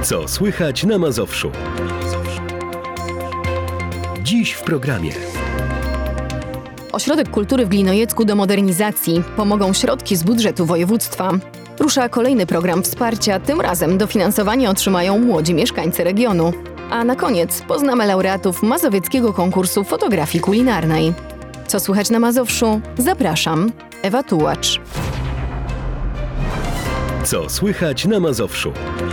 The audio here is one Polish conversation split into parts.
Co słychać na Mazowszu? Dziś w programie. Ośrodek Kultury w Glinojecku do modernizacji. Pomogą środki z budżetu województwa. Rusza kolejny program wsparcia, tym razem dofinansowanie otrzymają młodzi mieszkańcy regionu. A na koniec poznamy laureatów mazowieckiego konkursu fotografii kulinarnej. Co słychać na Mazowszu? Zapraszam, Ewa Tułacz. Co słychać na Mazowszu?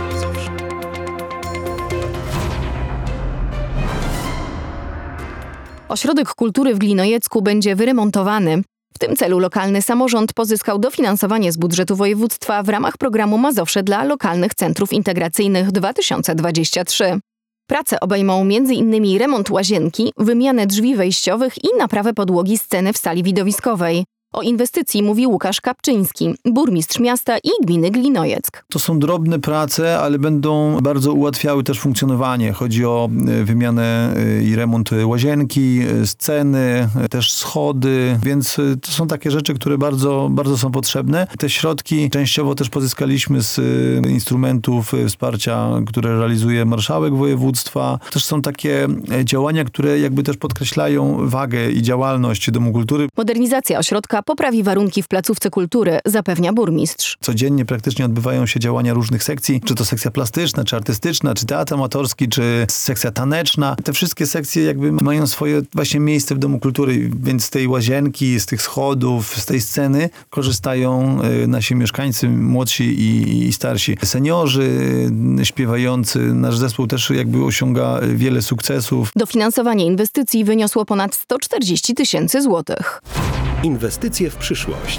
Ośrodek Kultury w Glinojecku będzie wyremontowany. W tym celu lokalny samorząd pozyskał dofinansowanie z budżetu województwa w ramach programu Mazowsze dla lokalnych centrów integracyjnych 2023. Prace obejmą m.in. remont łazienki, wymianę drzwi wejściowych i naprawę podłogi sceny w sali widowiskowej. O inwestycji mówi Łukasz Kapczyński, burmistrz miasta i gminy Glinojeck. To są drobne prace, ale będą bardzo ułatwiały też funkcjonowanie. Chodzi o wymianę i remont łazienki, sceny, też schody, więc to są takie rzeczy, które bardzo, bardzo są potrzebne. Te środki częściowo też pozyskaliśmy z instrumentów wsparcia, które realizuje marszałek województwa. Też są takie działania, które jakby też podkreślają wagę i działalność Domu Kultury. Modernizacja ośrodka poprawi warunki w placówce kultury, zapewnia burmistrz. Codziennie praktycznie odbywają się działania różnych sekcji, czy to sekcja plastyczna, czy artystyczna, czy teatr amatorski, czy sekcja taneczna. Te wszystkie sekcje jakby mają swoje właśnie miejsce w Domu Kultury, więc z tej łazienki, z tych schodów, z tej sceny korzystają nasi mieszkańcy, młodsi i starsi. Seniorzy śpiewający, nasz zespół też jakby osiąga wiele sukcesów. Dofinansowanie inwestycji wyniosło ponad 140 000 złotych. Inwestycje w przyszłość.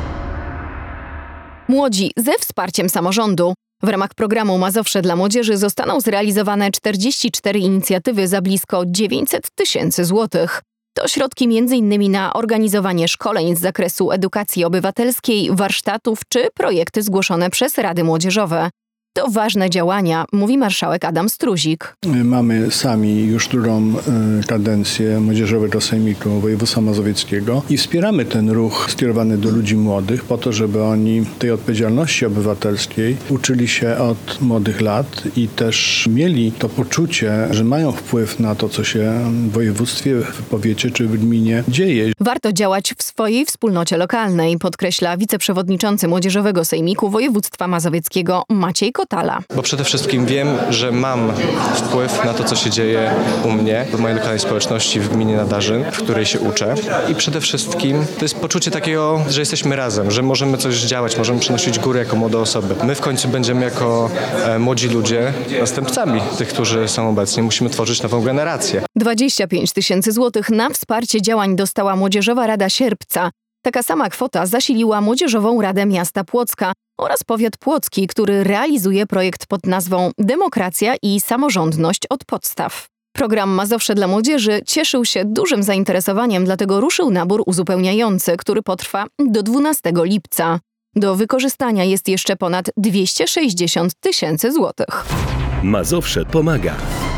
Młodzi ze wsparciem samorządu. W ramach programu Mazowsze dla młodzieży zostaną zrealizowane 44 inicjatywy za blisko 900 000 złotych. To środki m.in. na organizowanie szkoleń z zakresu edukacji obywatelskiej, warsztatów czy projekty zgłoszone przez rady młodzieżowe. To ważne działania, mówi marszałek Adam Struzik. Mamy sami już drugą kadencję młodzieżowego sejmiku województwa mazowieckiego i wspieramy ten ruch skierowany do ludzi młodych po to, żeby oni tej odpowiedzialności obywatelskiej uczyli się od młodych lat i też mieli to poczucie, że mają wpływ na to, co się w województwie, w powiecie czy w gminie dzieje. Warto działać w swojej wspólnocie lokalnej, podkreśla wiceprzewodniczący Młodzieżowego Sejmiku Województwa Mazowieckiego Maciej Kotala. Bo przede wszystkim wiem, że mam wpływ na to, co się dzieje u mnie, w mojej lokalnej społeczności, w gminie Nadarzyn, w której się uczę. I przede wszystkim to jest poczucie takiego, że jesteśmy razem, że możemy coś działać, możemy przynosić górę jako młode osoby. My w końcu będziemy jako młodzi ludzie następcami tych, którzy są obecni. Musimy tworzyć nową generację. 25 000 złotych na wsparcie działań dostała Młodzieżowa Rada Sierpca. Taka sama kwota zasiliła Młodzieżową Radę Miasta Płocka oraz Powiat Płocki, który realizuje projekt pod nazwą Demokracja i samorządność od podstaw. Program Mazowsze dla młodzieży cieszył się dużym zainteresowaniem, dlatego ruszył nabór uzupełniający, który potrwa do 12 lipca. Do wykorzystania jest jeszcze ponad 260 000 złotych. Mazowsze pomaga.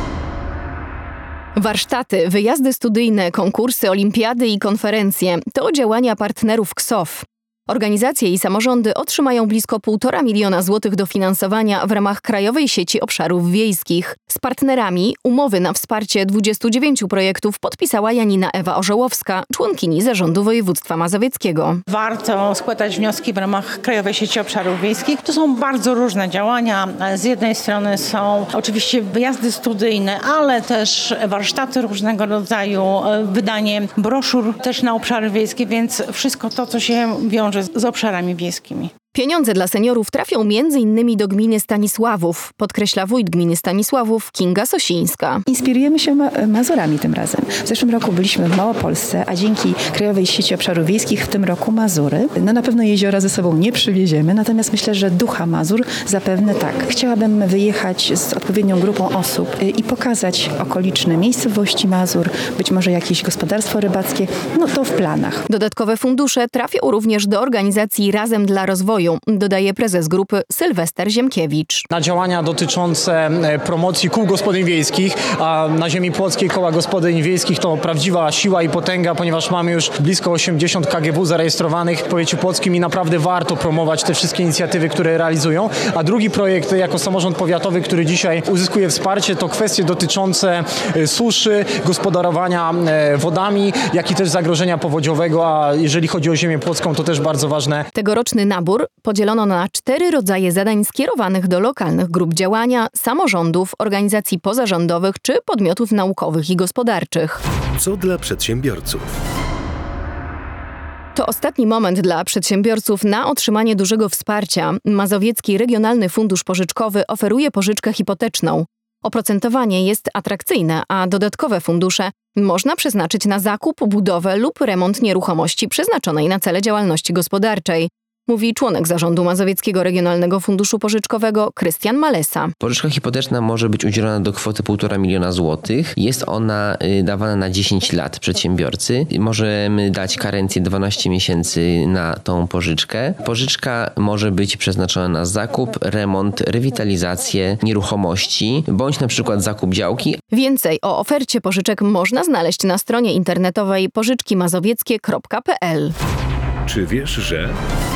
Warsztaty, wyjazdy studyjne, konkursy, olimpiady i konferencje to działania partnerów KSOF. Organizacje i samorządy otrzymają blisko 1,5 miliona złotych dofinansowania w ramach Krajowej Sieci Obszarów Wiejskich. Z partnerami umowy na wsparcie 29 projektów podpisała Janina Ewa Orzełowska, członkini Zarządu Województwa Mazowieckiego. Warto składać wnioski w ramach Krajowej Sieci Obszarów Wiejskich. To są bardzo różne działania. Z jednej strony są oczywiście wyjazdy studyjne, ale też warsztaty różnego rodzaju, wydanie broszur też na obszary wiejskie, więc wszystko to, co się wiąże z obszarami wiejskimi. Pieniądze dla seniorów trafią m.in. do gminy Stanisławów, podkreśla wójt gminy Stanisławów Kinga Sosińska. Inspirujemy się Mazurami tym razem. W zeszłym roku byliśmy w Małopolsce, a dzięki Krajowej Sieci Obszarów Wiejskich w tym roku Mazury. No na pewno jeziora ze sobą nie przywieziemy, natomiast myślę, że ducha Mazur zapewne tak. Chciałabym wyjechać z odpowiednią grupą osób i pokazać okoliczne miejscowości Mazur, być może jakieś gospodarstwo rybackie, no to w planach. Dodatkowe fundusze trafią również do organizacji Razem dla Rozwoju, rozwoju, dodaje prezes grupy Sylwester Ziemkiewicz. Na działania dotyczące promocji kół gospodyń wiejskich, a na ziemi płockiej koła gospodyń wiejskich to prawdziwa siła i potęga, ponieważ mamy już blisko 80 KGW zarejestrowanych w powiecie płockim i naprawdę warto promować te wszystkie inicjatywy, które realizują. A drugi projekt jako samorząd powiatowy, który dzisiaj uzyskuje wsparcie, to kwestie dotyczące suszy, gospodarowania wodami, jak i też zagrożenia powodziowego, a jeżeli chodzi o ziemię płocką, to też bardzo ważne. Tegoroczny nabór podzielono na 4 rodzaje zadań skierowanych do lokalnych grup działania, samorządów, organizacji pozarządowych czy podmiotów naukowych i gospodarczych. Co dla przedsiębiorców? To ostatni moment dla przedsiębiorców na otrzymanie dużego wsparcia. Mazowiecki Regionalny Fundusz Pożyczkowy oferuje pożyczkę hipoteczną. Oprocentowanie jest atrakcyjne, a dodatkowe fundusze można przeznaczyć na zakup, budowę lub remont nieruchomości przeznaczonej na cele działalności gospodarczej, mówi członek zarządu Mazowieckiego Regionalnego Funduszu Pożyczkowego Krystian Malesa. Pożyczka hipoteczna może być udzielona do kwoty 1,5 miliona złotych. Jest ona dawana na 10 lat przedsiębiorcy. Możemy dać karencję 12 miesięcy na tą pożyczkę. Pożyczka może być przeznaczona na zakup, remont, rewitalizację nieruchomości, bądź na przykład zakup działki. Więcej o ofercie pożyczek można znaleźć na stronie internetowej pożyczkimazowieckie.pl. Czy wiesz, że...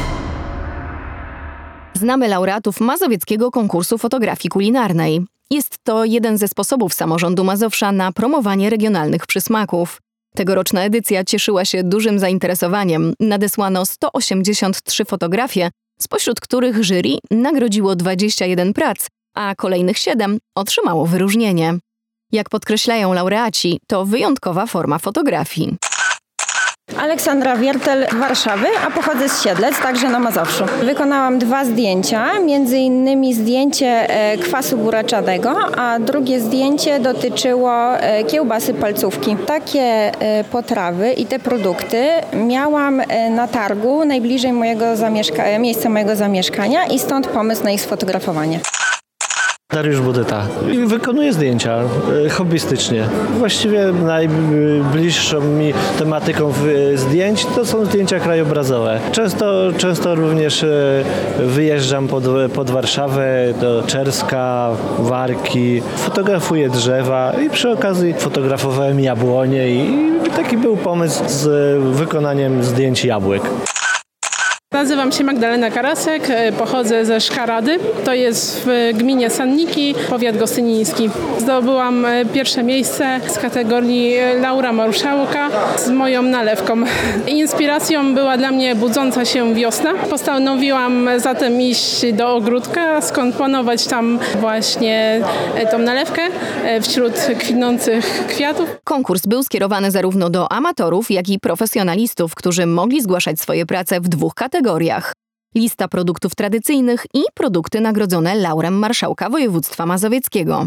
Znamy laureatów Mazowieckiego Konkursu Fotografii Kulinarnej. Jest to jeden ze sposobów samorządu Mazowsza na promowanie regionalnych przysmaków. Tegoroczna edycja cieszyła się dużym zainteresowaniem. Nadesłano 183 fotografie, spośród których jury nagrodziło 21 prac, a kolejnych 7 otrzymało wyróżnienie. Jak podkreślają laureaci, to wyjątkowa forma fotografii. Aleksandra Wiertel z Warszawy, a pochodzę z Siedlec, także na Mazowszu. Wykonałam 2 zdjęcia, między innymi zdjęcie kwasu buraczanego, a drugie zdjęcie dotyczyło kiełbasy palcówki. Takie potrawy i te produkty miałam na targu najbliżej miejsca mojego zamieszkania i stąd pomysł na ich sfotografowanie. Dariusz Budyta. Wykonuję zdjęcia hobbystycznie. Właściwie najbliższą mi tematyką zdjęć to są zdjęcia krajobrazowe. Często również wyjeżdżam pod Warszawę, do Czerska, Warki. Fotografuję drzewa i przy okazji fotografowałem jabłonie i taki był pomysł z wykonaniem zdjęć jabłek. Nazywam się Magdalena Karasek, pochodzę ze Szkarady, to jest w gminie Sanniki, powiat gostyniński. Zdobyłam pierwsze miejsce z kategorii Laura Marszałka z moją nalewką. Inspiracją była dla mnie budząca się wiosna. Postanowiłam zatem iść do ogródka, skomponować tam właśnie tą nalewkę wśród kwitnących kwiatów. Konkurs był skierowany zarówno do amatorów, jak i profesjonalistów, którzy mogli zgłaszać swoje prace w 2 kategoriach. Lista produktów tradycyjnych i produkty nagrodzone laurem Marszałka Województwa Mazowieckiego.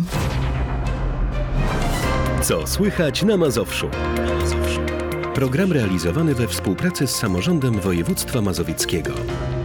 Co słychać na Mazowszu? Program realizowany we współpracy z samorządem województwa mazowieckiego.